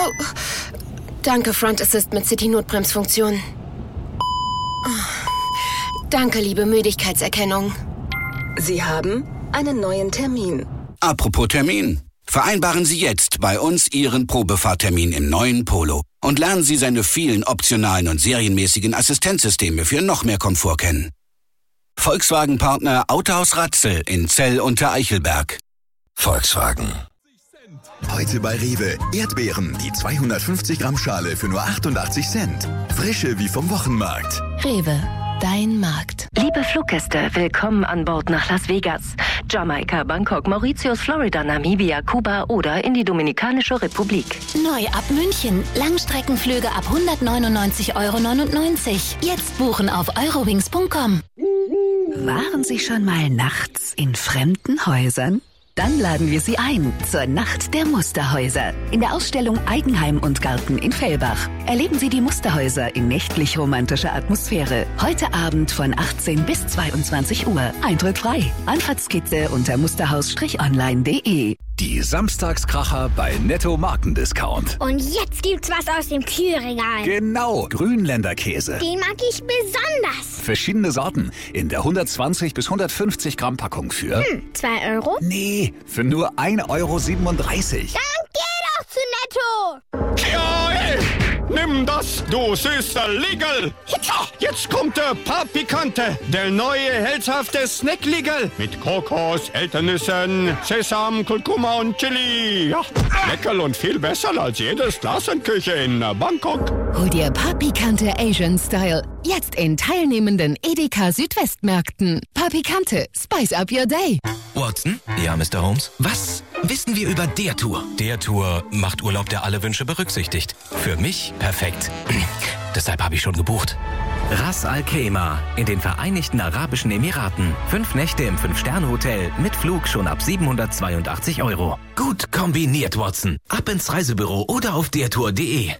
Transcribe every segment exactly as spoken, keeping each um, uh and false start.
Oh, danke, Front Assist mit City-Notbremsfunktion. Danke, liebe Müdigkeitserkennung. Sie haben einen neuen Termin. Apropos Termin. Vereinbaren Sie jetzt bei uns Ihren Probefahrtermin im neuen Polo und lernen Sie seine vielen optionalen und serienmäßigen Assistenzsysteme für noch mehr Komfort kennen. Volkswagen-Partner Autohaus Ratzel in Zell unter Eichelberg. Volkswagen. Heute bei Rewe. Erdbeeren, die zweihundertfünfzig Gramm Schale für nur achtundachtzig Cent. Frische wie vom Wochenmarkt. Rewe, dein Markt. Liebe Fluggäste, willkommen an Bord nach Las Vegas, Jamaika, Bangkok, Mauritius, Florida, Namibia, Kuba oder in die Dominikanische Republik. Neu ab München. Langstreckenflüge ab hundertneunundneunzig Euro neunundneunzig. Jetzt buchen auf eurowings punkt com. Waren Sie schon mal nachts in fremden Häusern? Dann laden wir Sie ein zur Nacht der Musterhäuser in der Ausstellung Eigenheim und Garten in Fellbach. Erleben Sie die Musterhäuser in nächtlich romantischer Atmosphäre. Heute Abend von achtzehn bis zweiundzwanzig Uhr. Eintritt frei. Anfahrtskizze unter musterhaus online punkt de. Die Samstagskracher bei Netto Markendiscount. Und jetzt gibt's was aus dem Kühlregal. Genau, Grünländerkäse. Den mag ich besonders. Verschiedene Sorten in der hundertzwanzig bis hundertfünfzig Gramm Packung für... Hm, zwei Euro? Nee, für nur ein Euro siebenunddreißig. Dann geh doch zu Netto. Ja, hey, nimm das, du süßer Ligel. Jetzt kommt der Papikante, der neue herzhafte Snackligel mit Kokos, Elternüssen, Sesam, Kurkuma und Chili. Ja, lecker und viel besser als jede Straßenküche in Bangkok. Hol dir Papikante Asian Style. Jetzt in teilnehmenden Edeka Südwestmärkten. Papikante, spice up your day. Watson? Ja, Mister Holmes? Was wissen wir über der Tour? Der Tour macht Urlaub, der alle Wünsche berücksichtigt. Für mich perfekt. Deshalb habe ich schon gebucht. Ras Al Khaimah in den Vereinigten Arabischen Emiraten. Fünf Nächte im Fünf-Sterne-Hotel mit Flug schon ab siebenhundertzweiundachtzig Euro. Gut kombiniert, Watson. Ab ins Reisebüro oder auf dertour punkt de.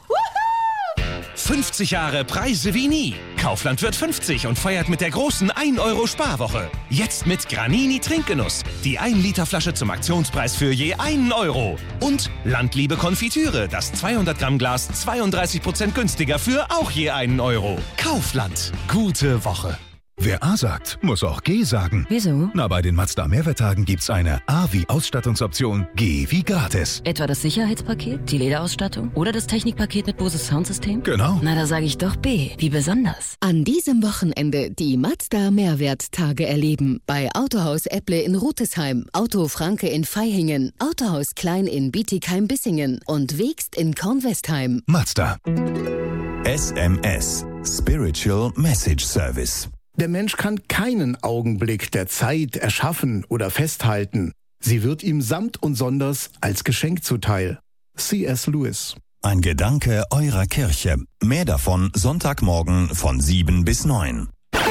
fünfzig Jahre Preise wie nie. Kaufland wird fünfzig und feiert mit der großen ein Euro Sparwoche. Jetzt mit Granini Trinkgenuss. Die ein Liter Flasche zum Aktionspreis für je einen Euro. Und Landliebe Konfitüre. Das zweihundert Gramm Glas zweiunddreißig Prozent günstiger für auch je einen Euro. Kaufland. Gute Woche. Wer A sagt, muss auch G sagen. Wieso? Na, bei den Mazda Mehrwerttagen gibt's eine A wie Ausstattungsoption, G wie gratis. Etwa das Sicherheitspaket, die Lederausstattung oder das Technikpaket mit Bose Soundsystem? Genau. Na, da sage ich doch B, wie besonders. An diesem Wochenende die Mazda Mehrwerttage erleben. Bei Autohaus Epple in Rutesheim, Auto Franke in Vaihingen, Autohaus Klein in Bietigheim-Bissingen und Wegst in Kornwestheim. Mazda. S M S. Spiritual Message Service. Der Mensch kann keinen Augenblick der Zeit erschaffen oder festhalten. Sie wird ihm samt und sonders als Geschenk zuteil. C S Lewis. Ein Gedanke eurer Kirche. Mehr davon Sonntagmorgen von sieben bis neun.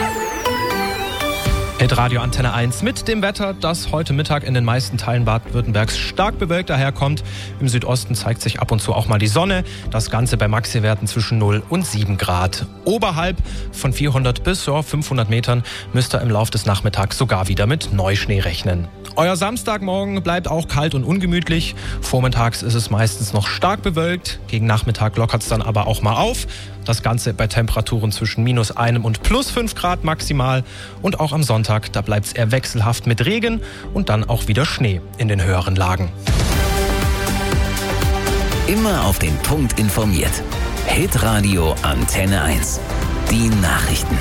Hitradio Antenne eins mit dem Wetter, das heute Mittag in den meisten Teilen Baden-Württembergs stark bewölkt daherkommt. Im Südosten zeigt sich ab und zu auch mal die Sonne. Das Ganze bei Maxiwerten zwischen null und sieben Grad. Oberhalb von vierhundert bis ja, fünfhundert Metern müsst ihr im Laufe des Nachmittags sogar wieder mit Neuschnee rechnen. Euer Samstagmorgen bleibt auch kalt und ungemütlich. Vormittags ist es meistens noch stark bewölkt. Gegen Nachmittag lockert es dann aber auch mal auf. Das Ganze bei Temperaturen zwischen minus einem und plus fünf Grad maximal. Und auch am Sonntag, da bleibt es eher wechselhaft mit Regen und dann auch wieder Schnee in den höheren Lagen. Immer auf den Punkt informiert. Hitradio Antenne eins. Die Nachrichten.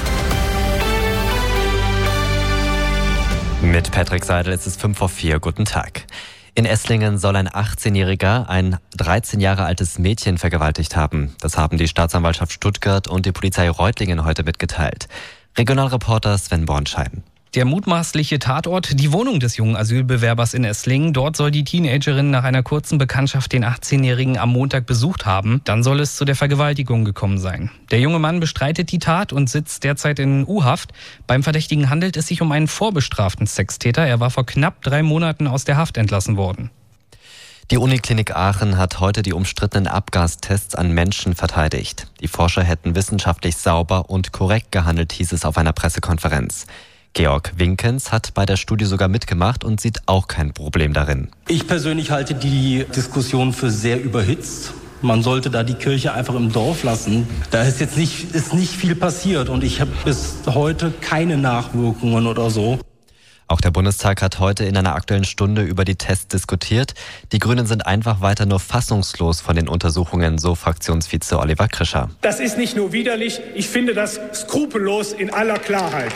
Mit Patrick Seidel ist es fünf vor vier. Guten Tag. In Esslingen soll ein achtzehnjähriger ein dreizehn Jahre altes Mädchen vergewaltigt haben. Das haben die Staatsanwaltschaft Stuttgart und die Polizei Reutlingen heute mitgeteilt. Regionalreporter Sven Bornschein. Der mutmaßliche Tatort, die Wohnung des jungen Asylbewerbers in Esslingen. Dort soll die Teenagerin nach einer kurzen Bekanntschaft den achtzehnjährigen am Montag besucht haben. Dann soll es zu der Vergewaltigung gekommen sein. Der junge Mann bestreitet die Tat und sitzt derzeit in U-Haft. Beim Verdächtigen handelt es sich um einen vorbestraften Sextäter. Er war vor knapp drei Monaten aus der Haft entlassen worden. Die Uniklinik Aachen hat heute die umstrittenen Abgastests an Menschen verteidigt. Die Forscher hätten wissenschaftlich sauber und korrekt gehandelt, hieß es auf einer Pressekonferenz. Georg Winkens hat bei der Studie sogar mitgemacht und sieht auch kein Problem darin. Ich persönlich halte die Diskussion für sehr überhitzt. Man sollte da die Kirche einfach im Dorf lassen. Da ist jetzt nicht, ist nicht viel passiert und ich habe bis heute keine Nachwirkungen oder so. Auch der Bundestag hat heute in einer Aktuellen Stunde über die Tests diskutiert. Die Grünen sind einfach weiter nur fassungslos von den Untersuchungen, so Fraktionsvize Oliver Krischer. Das ist nicht nur widerlich, ich finde das skrupellos in aller Klarheit.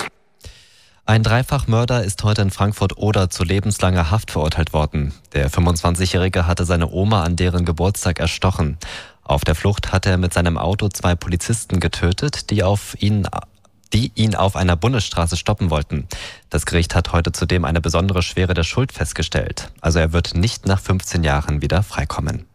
Ein Dreifachmörder ist heute in Frankfurt-Oder zu lebenslanger Haft verurteilt worden. Der fünfundzwanzigjährige hatte seine Oma an deren Geburtstag erstochen. Auf der Flucht hatte er mit seinem Auto zwei Polizisten getötet, die auf ihn die ihn auf einer Bundesstraße stoppen wollten. Das Gericht hat heute zudem eine besondere Schwere der Schuld festgestellt. Also er wird nicht nach fünfzehn Jahren wieder freikommen.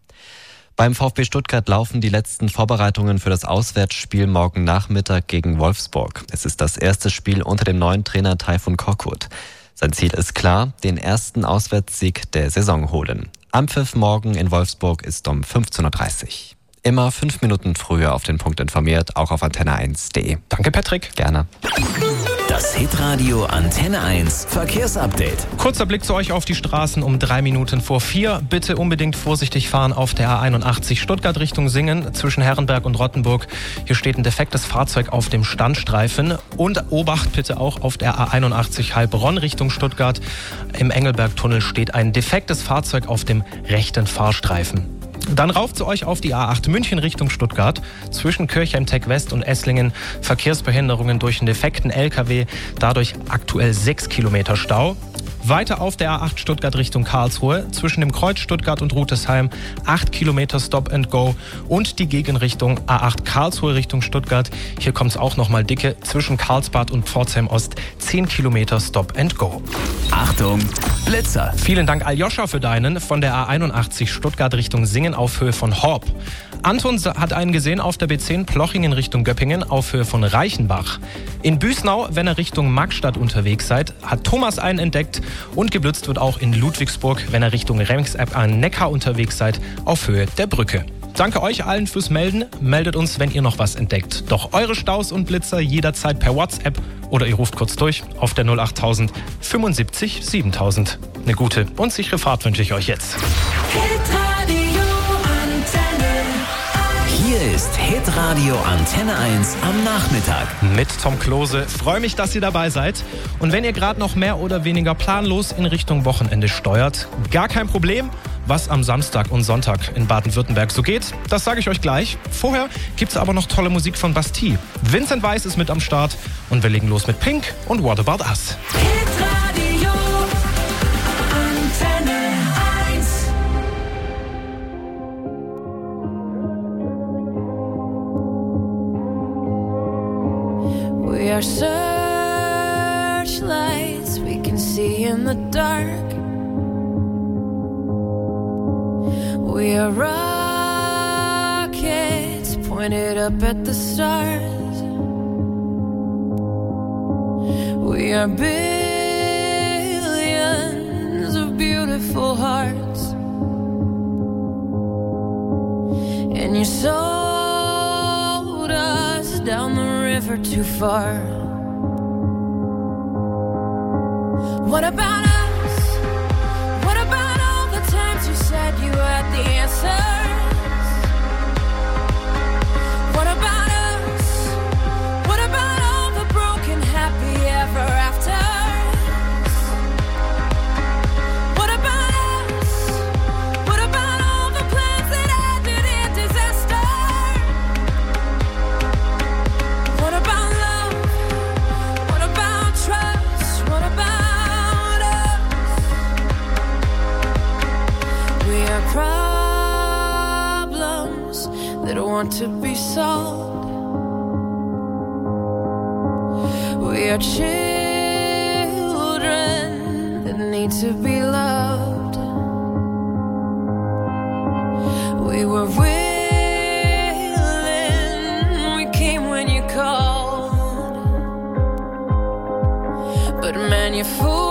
Beim VfB Stuttgart laufen die letzten Vorbereitungen für das Auswärtsspiel morgen Nachmittag gegen Wolfsburg. Es ist das erste Spiel unter dem neuen Trainer Tayfun Korkut. Sein Ziel ist klar, den ersten Auswärtssieg der Saison holen. Anpfiff morgen in Wolfsburg ist um fünfzehn Uhr dreißig. Immer fünf Minuten früher auf den Punkt informiert, auch auf antenne eins punkt de. Danke, Patrick. Gerne. Das Hitradio Antenne eins Verkehrsupdate. Kurzer Blick zu euch auf die Straßen um drei Minuten vor vier. Bitte unbedingt vorsichtig fahren auf der A einundachtzig Stuttgart Richtung Singen zwischen Herrenberg und Rottenburg. Hier steht ein defektes Fahrzeug auf dem Standstreifen. Und Obacht bitte auch auf der A einundachtzig Heilbronn Richtung Stuttgart. Im Engelbergtunnel steht ein defektes Fahrzeug auf dem rechten Fahrstreifen. Dann rauf zu euch auf die A acht München Richtung Stuttgart. Zwischen Kirchheim-Tech West und Esslingen Verkehrsbehinderungen durch einen defekten L K W. Dadurch aktuell sechs Kilometer Stau. Weiter auf der A acht Stuttgart Richtung Karlsruhe. Zwischen dem Kreuz Stuttgart und Rutesheim acht Kilometer Stop and Go. Und die Gegenrichtung A acht Karlsruhe Richtung Stuttgart. Hier kommt es auch nochmal dicke. Zwischen Karlsbad und Pforzheim Ost zehn Kilometer Stop and Go. Achtung, Blitzer. Vielen Dank Aljoscha für deinen von der A einundachtzig Stuttgart Richtung Singen auf Höhe von Horb. Anton hat einen gesehen auf der B zehn Plochingen Richtung Göppingen auf Höhe von Reichenbach. In Büsnau, wenn ihr Richtung Magstadt unterwegs seid, hat Thomas einen entdeckt und geblitzt wird auch in Ludwigsburg, wenn ihr Richtung Remscheid an Neckar unterwegs seid, auf Höhe der Brücke. Danke euch allen fürs Melden. Meldet uns, wenn ihr noch was entdeckt. Doch eure Staus und Blitzer jederzeit per WhatsApp oder ihr ruft kurz durch auf der null achttausend fünfundsiebzig siebentausend. Eine gute und sichere Fahrt wünsche ich euch jetzt. Hier ist Hitradio Antenne eins am Nachmittag. Mit Tom Klose. Freue mich, dass ihr dabei seid. Und wenn ihr gerade noch mehr oder weniger planlos in Richtung Wochenende steuert, gar kein Problem. Was am Samstag und Sonntag in Baden-Württemberg so geht, das sage ich euch gleich. Vorher gibt es aber noch tolle Musik von Bastille. Vincent Weiss ist mit am Start und wir legen los mit Pink und What About Us. Hitradio Antenne eins. We are searchlights we can see in the dark. We are rockets pointed up at the stars. We are billions of beautiful hearts. And you sold us down the river too far. What about us? What about all the times you said you had the answers? What about us? What about all the broken happy ever afters? What about us? What about all the plans that ended in disaster? What about love? What about trust? What about us? We are problems that want to be solved. We are children that need to be loved. We were willing, we came when you called. But man, you fool.